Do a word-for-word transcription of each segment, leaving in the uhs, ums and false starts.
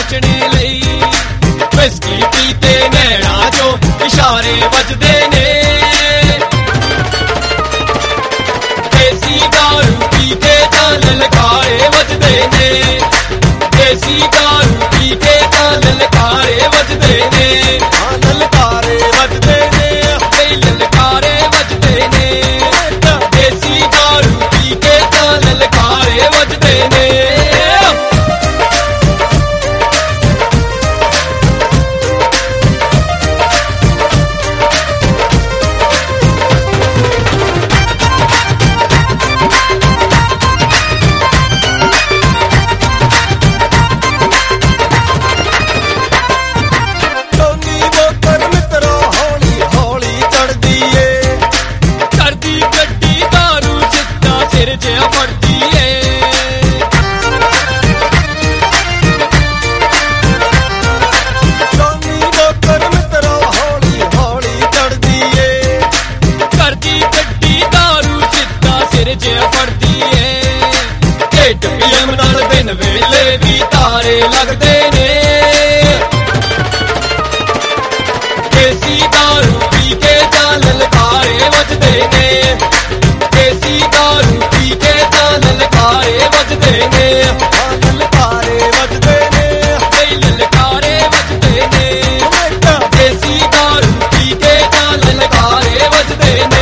ਬਚਣੇ ਲਈ। ਵਿਸਕੀ ਪੀਤੇ ਨੈਣਾ ਚੋਂ ਇਸ਼ਾਰੇ ਵੱਜਦੇ ਨੇ, ਦੇਸੀ ਦਾਰੂ ਪੀ ਕੇ ਤਾਂ ਲਲਕਾਰੇ ਵੱਜਦੇ ਨੇ, ਦੇਸੀ ਦਾਰੂ ਪੀ ਕੇ ਤਾਂ ਲਲਕਾਰੇ ਵੱਜਦੇ ਨੇ, ਹਾਂ ਲਲਕਾਰੇ ਵੱਜਦੇ ਨੇ, ਬਈ ਲਲਕਾਰੇ ਵੱਜਦੇ ਨੇ, ਦੇਸੀ ਦਾਰੂ ਪੀ ਕੇ ਤਾਂ ਲਲਕਾਰੇ ਵੱਜਦੇ ਨੇ। ਸਿਰ ਜਿਹਾ ਫੜਦੀ ਏ, ਜੋਨੀ ਬੋਕਰ ਮਿੱਤਰਾ ਹੌਲੀ ਹੌਲੀ ਚੜਦੀ ਏ, ਕਰਦੀ ਗੱਡੀ ਦਾਰੂ ਸਿੱਧਾ ਸਿਰ ਜਿਹਾ ਫੜਦੀ ਏ। ਢਿੱਡ ਪੀਐਮ ਨਾਲ ਦਿਨ ਵੇਲੇ ਵੀ ਤਾਰੇ ਲੱਗਦੇ ਨੇ, ਦੇਸੀ ਦਾਰੂ ਪੀ ਕੇ ਤਾਂ ਲਲਕਾਰੇ ਵੱਜਦੇ ਨੇ, ਦੇਸੀ ਦਾਰੂ ਪੀ ਕੇ ਤਾਂ ਲਲਕਾਰੇ ਵੱਜਦੇ ਨੇ, ਹਾਂ ਲਲਕਾਰੇ ਵੱਜਦੇ ਨੇ, ਬਈ ਲਲਕਾਰੇ ਵੱਜਦੇ ਨੇ, ਦੇਸੀ ਦਾਰੂ ਪੀ ਕੇ ਤਾਂ ਲਲਕਾਰੇ ਵੱਜਦੇ ਨੇ।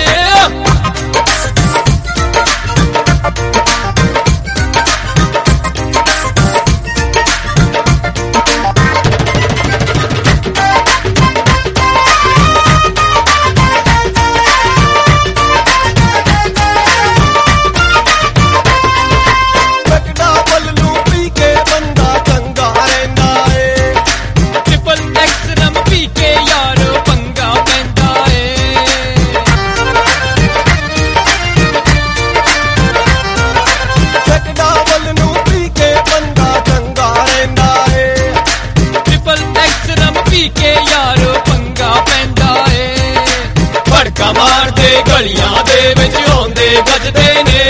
ਮਾਰਦੇ ਗਲੀਆਂ ਦੇ ਵਿੱਚ ਆਉਂਦੇ ਗੱਜਦੇ ਨੇ,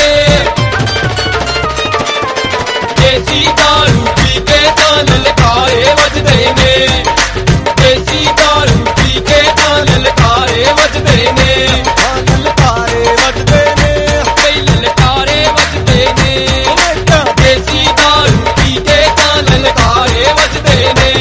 ਦੇਸੀ ਦਾਰੂ ਪੀ ਕੇ ਤਾਂ ਲਲਕਾਰੇ ਵੱਜਦੇ ਨੇ, ਦੇਸੀ ਦਾਰੂ ਪੀ ਕੇ ਤਾਂ ਲਲਕਾਰੇ ਵੱਜਦੇ ਨੇ, ਹਾਂ ਲਲਕਾਰੇ ਵੱਜਦੇ ਨੇ, ਬਈ ਲਲਕਾਰੇ ਵੱਜਦੇ ਨੇ, ਦੇਸੀ ਦਾਰੂ ਪੀ ਕੇ ਤਾਂ ਲਲਕਾਰੇ ਵੱਜਦੇ ਨੇ।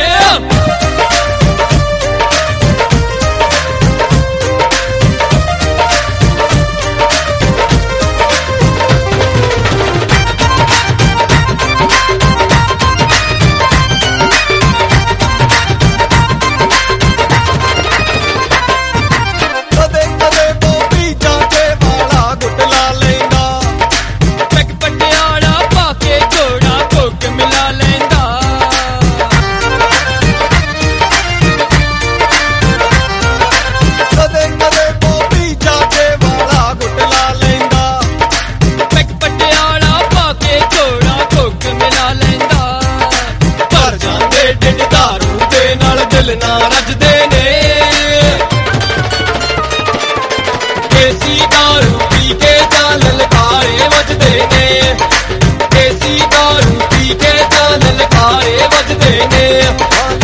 ਦਿਲ ਨਾ ਰੱਜਦੇ ਨੇ, ਦੇਸੀ ਦਾਰੂ ਪੀ ਕੇ ਤਾਂ ਲਲਕਾਰੇ ਵੱਜਦੇ ਨੇ, ਦੇਸੀ ਦਾਰੂ ਪੀ ਕੇ ਤਾਂ ਲਲਕਾਰੇ ਵੱਜਦੇ ਨੇ।